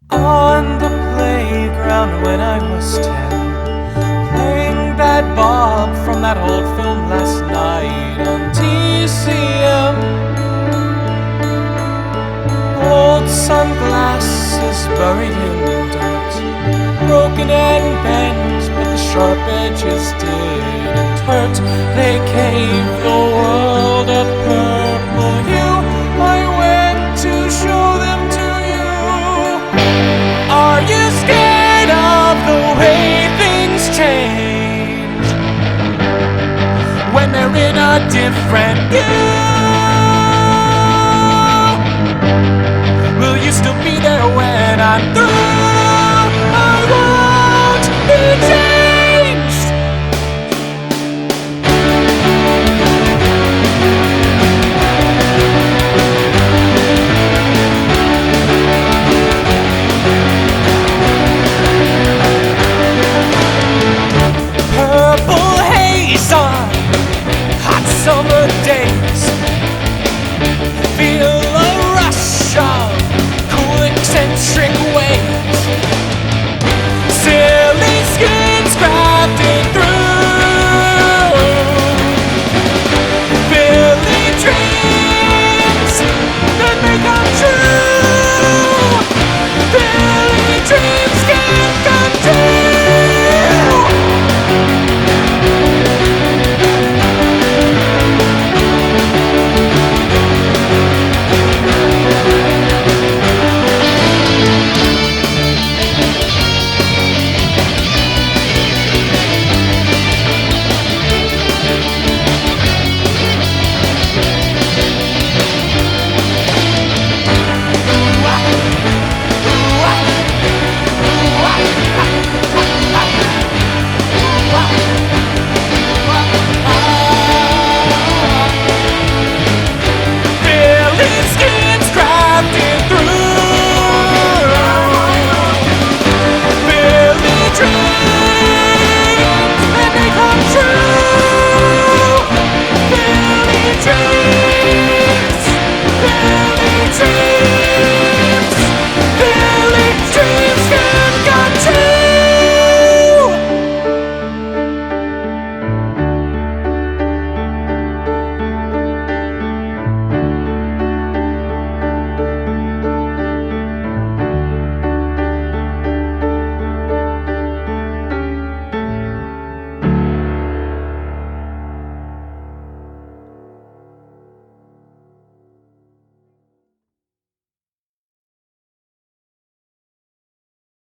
On the playground when I was 10, playing Bad Bob from that old film last night on TCM. Old sunglasses buried in dirt, broken and bent, but the sharp edges didn't hurt. They gave the world a purple hue. I went to show them to you. Are you scared of the way things change when they're in a different view? Will you still be there when I'm through?